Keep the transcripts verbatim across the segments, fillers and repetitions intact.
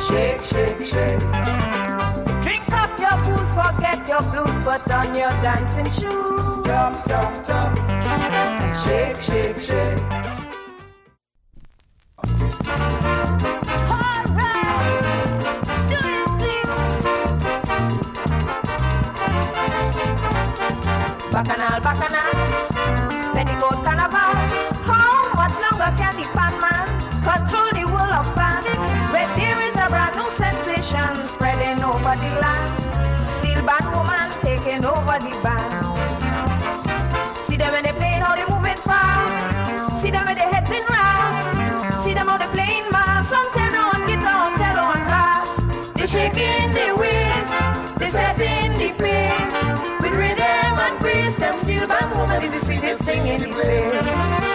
Shake, shake, shake. Drink up your booze, forget your blues, put on your dancing shoes. Jump, jump, jump. Shake, shake, shake. Bacchanal, bacchanal, petticoat carnival. How much longer can the pan man control the world of pan? Where there is a brand new sensation spreading over the land. Steel band woman taking over the band. See them when they playing, how they moving fast. See them when they heads in rasp. See them how they playing mass on tenor, on guitar, on cello, on bass. They shaking the waist, they setting the pace. With rhythm and grace, them steel band woman is the sweetest thing in the place.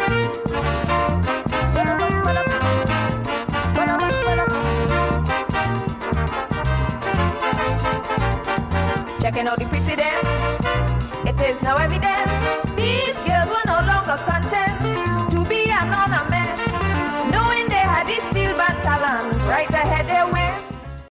Checking out the precedent, it is now evident. These girls were no longer content to be an ornament, knowing they had this steel band talent right ahead their way.